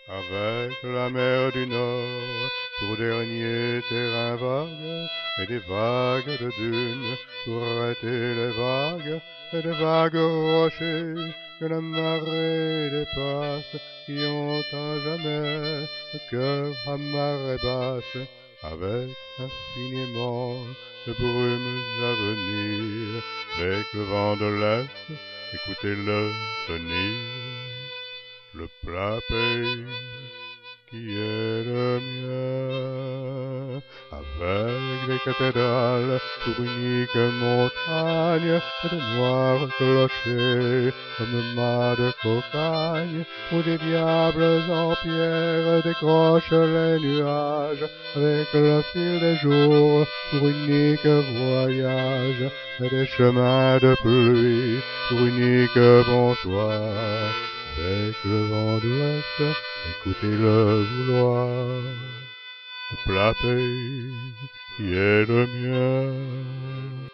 Avec la mer du Nord pour dernier terrain vague, et des vagues de dunes pour arrêter les vagues, et des vagues rochers que la marée dépasse, qui ont à jamais le cœur à marée basse, avec infiniment de brumes à venir, avec le vent de l'Est, écoutez-le venir. Le plat pays qui est le mien, avec des cathédrales pour unique montagne, et de noirs clochers comme mâts de cocagne, où des diables en pierre décrochent les nuages, avec le fil des jours pour unique voyage, et des chemins de pluie pour unique bonsoir. Avec le vent d'ouest, écoutez-le vouloir, le plat pays qui est le mien.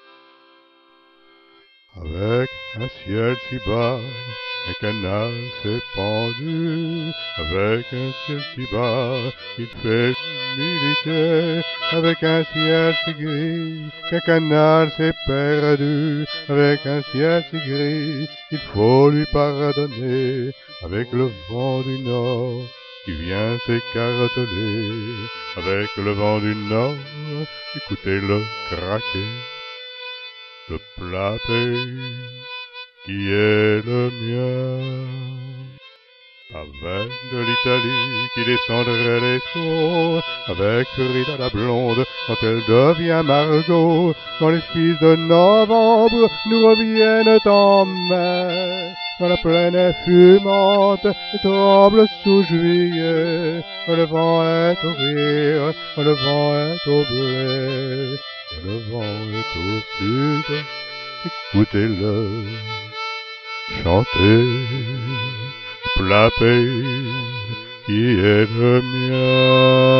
Avec un ciel si bas, un canal s'est pendu, avec un ciel si bas, il fait l'humilité, avec un ciel si gris, qu'un canal s'est perdu, avec un ciel si gris, il faut lui pardonner, avec le vent du nord qui vient s'écarteler, avec le vent du nord, écoutez-le craquer. Le plat pays qui est le mien, avec de l'Italie qui descendrait les seaux, avec Frida la blonde quand elle devient Margot, quand les fils de novembre nous reviennent en mai, quand la plaine est fumante et tremble sous juillet, quand le vent est au rire, quand le vent est au blé, quand le vent est au sud, écoutez-le chanter, plat pays qui est le mien.